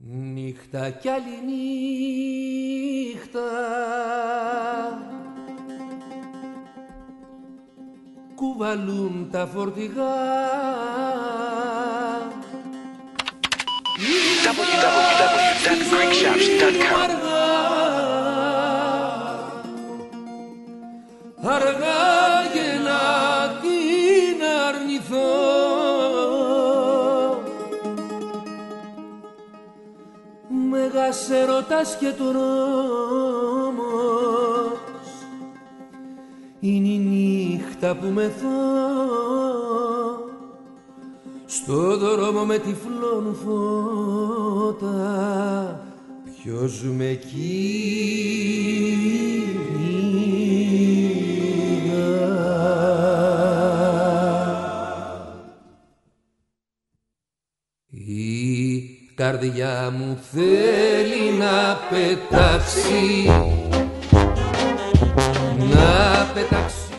Νύχτα κι άλλη νύχτα κουβαλούν τα φορτηγά www.greekshops.com. Αργά και να την αρνηθώ, μέγας έρωτας και τρόμος είναι η νύχτα που μεθώ στο δρόμο με τυφλών φώτα. Ποιος με η καρδιά μου θέλει να πετάξει, να πετάξει.